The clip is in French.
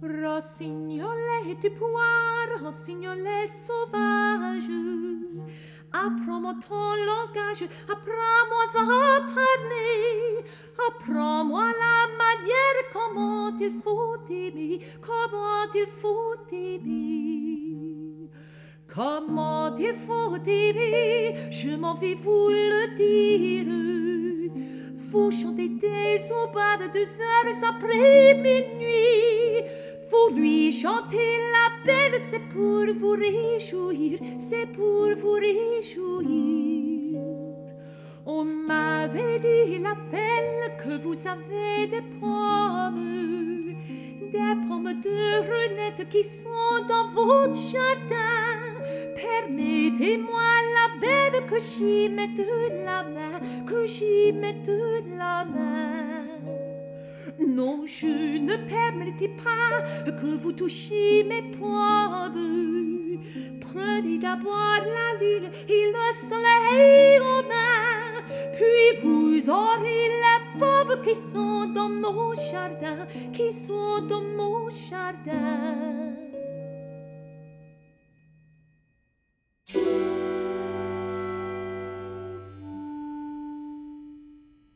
Rossignolet du poire, rossignolet sauvage, apprends-moi ton langage, apprends-moi à parler, apprends-moi la manière comment il faut aimer, comment il faut aimer. Comment il faut aimer, je m'en vais vous le dire. Vous chantez des aubades 2 heures après minuit. Vous lui chantez la belle, c'est pour vous réjouir, c'est pour vous réjouir. On m'avait dit la belle que vous avez des pommes de renettes qui sont dans votre jardin. Permettez-moi la belle que j'y mette la main, que j'y mette la main. Non, je ne permettrai pas que vous touchiez mes pommes. Prenez d'abord la lune et le soleil aux mains, puis vous aurez les pommes qui sont dans mon jardin, qui sont dans mon jardin.